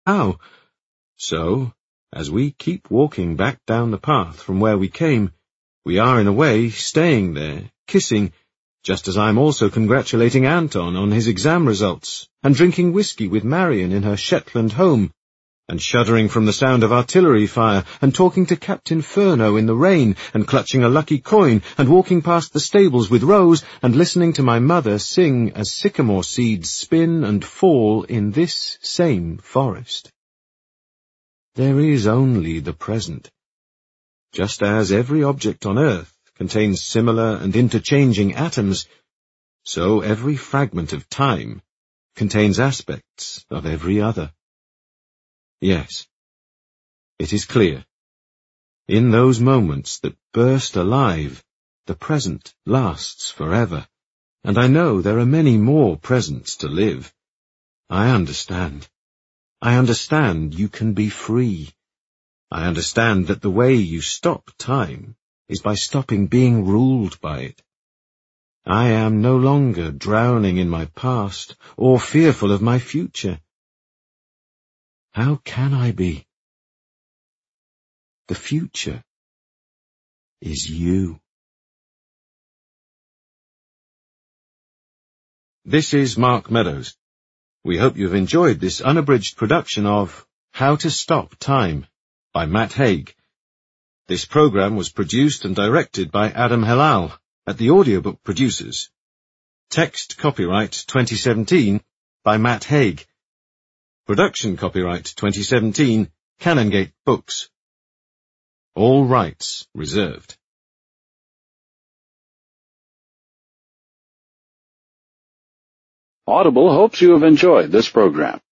How? So, as we keep walking back down the path from where we came, we are in a way staying there, kissing, just as I'm also congratulating Anton on his exam results, and drinking whiskey with Marion in her Shetland home, and shuddering from the sound of artillery fire, and talking to Captain Furneaux in the rain, and clutching a lucky coin, and walking past the stables with Rose, and listening to my mother sing as sycamore seeds spin and fall in this same forest. There is only the present. Just as every object on earth contains similar and interchanging atoms, so every fragment of time contains aspects of every other. Yes, it is clear. In those moments that burst alive, the present lasts forever, and I know there are many more presents to live. I understand. I understand you can be free. I understand that the way you stop time is by stopping being ruled by it. I am no longer drowning in my past or fearful of my future. How can I be? The future is you. This is Mark Meadows. We hope you've enjoyed this unabridged production of How to Stop Time by Matt Haig. This program was produced and directed by Adam Helal at the Audiobook Producers. Text copyright 2017 by Matt Haig. Production copyright 2017, Canongate Books. All rights reserved. Audible hopes you have enjoyed this program.